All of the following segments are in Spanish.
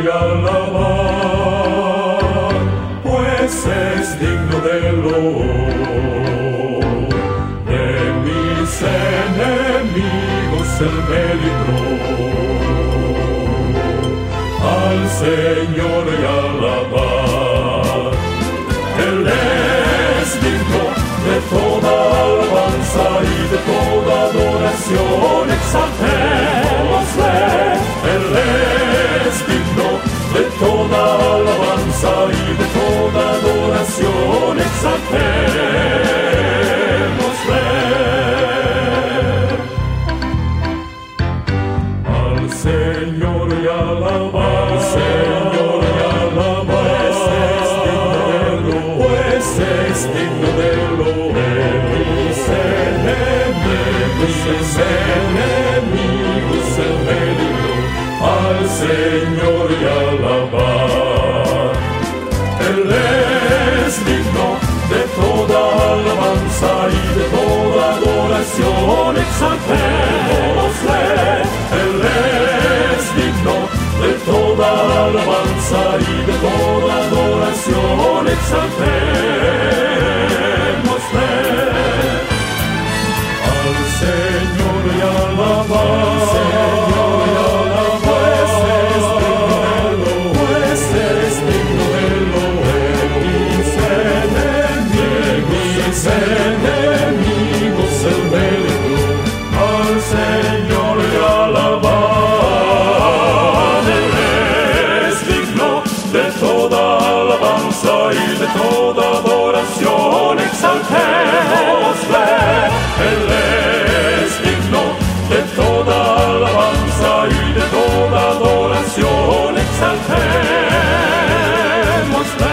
y alabar, pues es digno de loor. De mis enemigos Él me libró. Al Señor y alabar, Él es digno de toda alabanza y de toda adoración. Exaltémosle, Él es digno de toda alabanza y de toda adoración. Exaltémosle. Al Señor y alabar, al Señor y alabar, pues es digno de loor. Mis enemigos Él me libró. Al Señor y alabar, Él es digno de toda alabanza y de toda adoración. Exaltémosle, Él es digno de toda alabanza y de toda adoración. Exaltémosle. Al Señor y alabar, pues es digno de loor. Mis enemigos Él me libró. Al Señor y alabar, Él es digno de toda alabanza y de toda adoración. Exaltémosle, Él es digno de toda alabanza y de toda adoración. Exaltémosle.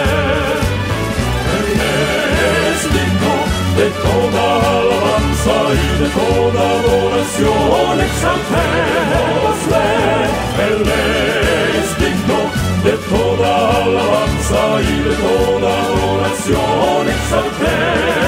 Él es digno de toda alabanza y de toda adoración. Exaltémosle. Él es digno de toda alabanza y de toda adoración. Exaltémosle.